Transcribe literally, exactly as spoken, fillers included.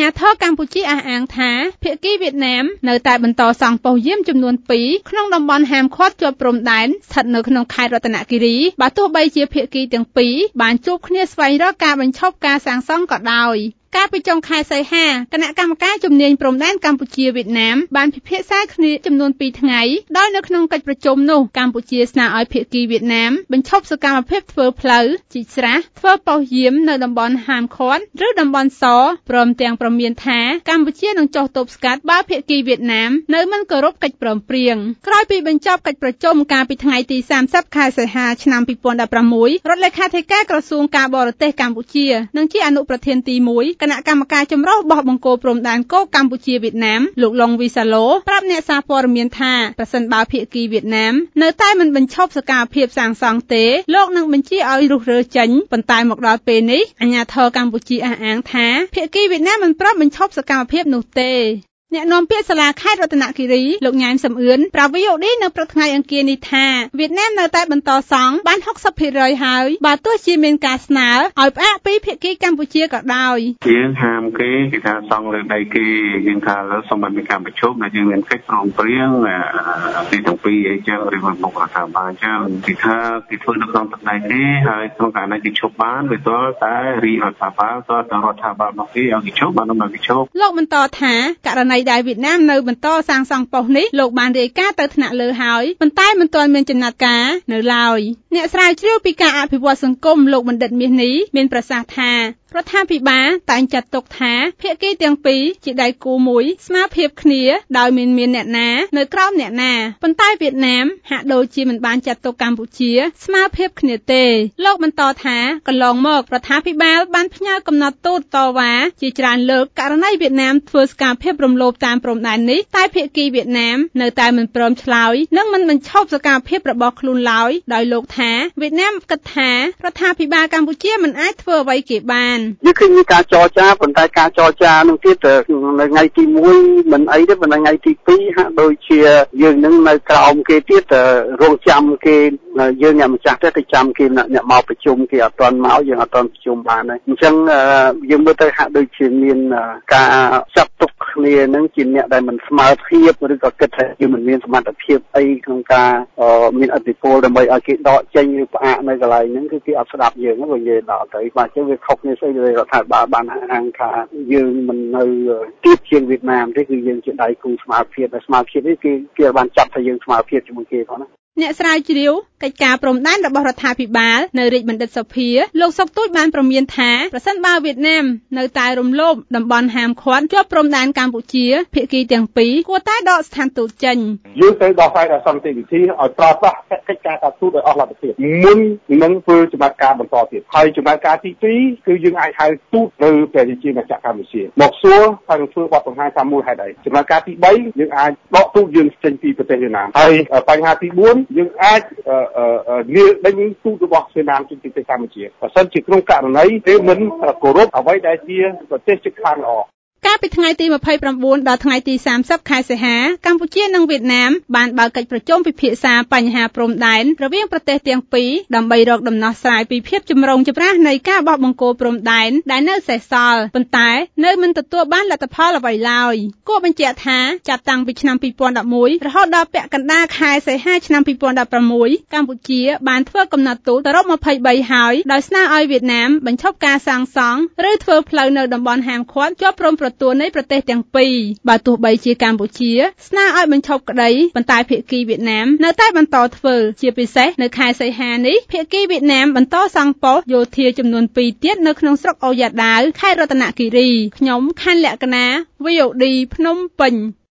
ញាធរកម្ពុជាអះអាងថាភាគីវៀតណាមនៅតែបន្តសង់ប៉ុស្តិ៍យាមចំនួនពីរក្នុងតំបន់ហាមឃាត់ជាប់ព្រំដែនស្ថិតនៅក្នុងខេត្តរតនគិរីបើទោះបីជាភាគីទាំងពីរបានជួបគ្នាស្វែងរកការបញ្ឈប់ការសាងសង់ក៏ដោយកាលពីចុងខែសីហាគណៈកម្មការជំនាញព្រំដែនកម្ពុជាវៀតណាមបានពិភាក្សាគ្នាចំនួនពីរថ្ងៃដោយនៅក្នុងកិច្ចប្រជុំនោះកម្ពុជាស្នើឲ្យភាគីវៀតណាមបញ្ឈប់សកម្មភាពធ្វើផ្លូវជីកស្រះធ្វើប៉ុស្តិ៍យាមនៅតំបន់ហាមឃាត់ឬតំបន់សព្រមទាំងប្រមានថាកម្ពុជានឹងចុះទប់ស្កាត់បើភាគីវៀតណាមនៅមិនគោរពកិច្ចព្រមព្រៀងក្រោយពីបញ្ចប់កិច្ចប្រជុំកាលពីថ្ងៃទីសាមសិបខែសីហាឆ្នាំពីរពាន់ដប់ប្រាំមួយរដ្ឋលេខាធិការក្រសួងការបរទេសកម្ពុជានិងជាអនុប្រធានទីមួយគណៈកម្មការចម្រុះបោះបង្គោលព្រំដែនគោកកម្ពុជាវៀតណាមលោកឡុងវីសាឡូប្រាប់អ្នកសារព័ត៌មានថាប្រសិនបើភាគីវៀតណាមនៅតែមិនបញ្ឈប់សកម្មភាពសាងសង់ទេលោកនឹងបញ្ជាឲ្យរុះរើចេញប៉ុន្តែមកដល់ពេលនេះអាជ្ញាធរកម្ពុជាអះអាងថាភាគីវៀតណាមមិនព្រមបញ្ឈប់សកម្មភាពនោះទេអ្នកនាំពាក្យសាលាខេត្តរតនគិរីលោកញ៉ែមសំអឿនប្រាប់ វី អូ ឌី នៅព្រឹកថ្ងៃអង្គារនេះថាវៀតណាមនៅតែបន្តសង់បាន ហុកសិបភាគរយ ហើយបើទោះជាមានការស្នើឲ្យផ្អាកពីភាគីកម្ពុជាក៏ដោយយើងហាមគេគេថាសង់លើដីគេយើងថាលើសូមឲ្យមានការប្រជុំដែលយើងមានកិច្ចព្រមព្រៀងទីទាំងពីរអីចឹងឬមកមុខរដ្ឋាភិបាលចឹងគេថាគេធ្វើនៅក្នុងទឹកដីគេហើយក្នុងករណីគេឈប់បានវាទាល់តែរីរដ្ឋាភិបាលក៏ទៅរដ្ឋាភិបាលរបស់គេឲ្យគេឈប់បាននោះគេឈប់លោកបន្តថាករណីដែលវៀតណាមនៅបន្តសាងសង់ប៉ុស្តិ៍នេះលោកបានរាយការណ៍ទៅថ្នាក់លើហើយប៉ុន្តែមិនទាន់មានចំណាត់ការនៅឡើយអ្នកស្រាវជ្រាវពីការអភិវឌ្ឍសង្គមលោកបណ្ឌិតមាសនេះមានប្រសាសន៍ថារដ្ឋាភិបាលតែងចាត់ទុកថាភាគីទាំងពីរជាដៃគូមួយស្មើភាពគ្នាដោយមិនមានអ្នកណានៅក្រោមអ្នកណាប៉ុន្តែវៀតណាមហាក់ដូចជាមិនបានចាត់ទុកកម្ពុជាស្មើភាពគ្នាទេលោកបន្តថាកន្លងមករដ្ឋាភិបាលបានផ្ញើកំណត់ទូតតវ៉ាជាច្រើនលើកករណីវៀតណាមធ្វើសកម្មភាពរំលោភតាមព្រំដែននេះតែភាគីវៀតណាមនៅតែមិនព្រមឆ្លើយនិងមិនបញ្ឈប់សកម្មភាពរបស់ខ្លួនឡើយដោយលោកថាវៀតណាមគិតថារដ្ឋាភិបាលកម្ពុជាមិនអាចធ្វើអ្វីគេបានយើងឃើញមានការចរចាប៉ុន្តែការចរចានឹងទៀតនៅថ្ងៃទីមួយមិនអីទេប៉ុន្តែថ្ងៃទីពីរហាក់ដូចជាយើងនឹងនៅក្រោមគេទៀតរងចាំគេយើងអ្នកម្ចាស់ទៅទៅចាំគេអ្នកមកប្រជុំគេអត់ទាន់មកយើងអត់ទាន់ប្រជុំបានទេអញ្ចឹងយើងមើលទៅហាក់ដូចជាមានការចាត់ទុកគ្នានឹងជាអ្នកដែលមិនស្មើភាពឬក៏គិតថាយើងមិនមានសមត្ថភាពអីក្នុងការមានអធិពលដើម្បីឲ្យគេដកចេញឬផ្អាកនៅកន្លែងហ្នឹងគឺគេអត់ស្ដាប់យើងហ្នឹងនិយាយដល់ទៅបាទអញ្ចឹងវាខុសគ្នាស្អីរដ្ឋាភិបាលបានអាងថាយើងមិននៅទៀតជាងវៀតណាមទេគឺយើងជាដៃគូស្មើភាពតែស្មើភាពនេះគេគេបានចាប់ថាយើងស្មើភាពជាមួយគេផងណាអ្នកស្រាវជ្រាវកិច្ចការព្រំដែនរបស់រដ្ឋាភិបាលនៅរាជបណ្ឌិតសភាលោកសុកទូចបានប្រមានថាប្រសិនបើវៀតណាមនៅតែរំលោភតំបន់ហាមឃាត់ជាប់ព្រំដែនកម្ពុជាភាគីទាំងពីរគួរតែដកស្ថានទូតចេញយើងត្រូវដោះស្រាយដល់សន្តិវិធីឲ្យប្រើប្រាស់កិច្ចការការទូតឲ្យអស់លទ្ធភាពមុននឹងធ្វើចំណាត់ការបន្តទៀតហើយចំណាត់ការទីពីរគឺយើងអាចហៅទូតនៅព្រះរាជាណាចក្រកម្ពុជាមកសួរហើយនឹងធ្វើបទបង្ហាញតាមមូលហេតុអីចំណាត់ការទីបីយើងអាចដកទូតយើងចេញពីប្រទេសវៀតណាមហើយបញ្ហាទីបួនយើងអាចលាដេញទូតរបស់វៀតណាមពីប្រទេសកម្ពុជាបើសិនជាក្នុងករណីគេមិនគោរពអ្វីដែលជាប្រទេសជិតខាងល្អកាលពីថ្ងៃទីម្ភៃប្រាំបួនដល់ថ្ងៃទីសាមសិបខែសីហាកម្ពុជានិងវៀតណាមបានបើកកិច្ចប្រជុំពិភាក្សាបញ្ហាព្រំដែនរវាងប្រទេសទាំងពីរដើម្បីរកដំណោះស្រាយពីភាពចម្រូងចម្រាសនៃការបោះបង្គោលព្រំដែនដែលនៅសេសសល់ប៉ុន្តែនៅមិនទទួលបានលទ្ធផលអ្វីឡើយគួរបញ្ជាក់ថាចាប់តាំងពីឆ្នាំពីរពាន់ដប់មួយរហូតដល់ពាក់កណ្ដាលខែសីហាឆ្នាំពីរពាន់ដប់ប្រាំមួយកម្ពុជាបានធ្វើកំណត់ទូតសរុបម្ភៃបីហើយដោយស្នើឲ្យវៀតណាមបញ្ឈប់ការសាងសង់ឬធ្វើផ្លូវនៅតំបន់ហាមឃាត់ជាប់ព្រំប្រទល់នៃប្រទេសទាំងពីរបើទោះបីជាកម្ពុជាស្នើឲ្យបញ្ឈប់ក្តីប៉ុន្តែភាគីវៀតណាមនៅតែបន្តធ្វើជាពិសេសនៅខែសីហានេះភាគីវៀតណាមបន្តសង់ប៉ុស្តិ៍យោធាចំនួនពីរទៀតនៅក្នុងស្រុកអូយ៉ាដាវខេត្តរតនគិរីខ្ញុំខណ្ឌលក្ខណា វី អូ ឌី ភ្នំពេញ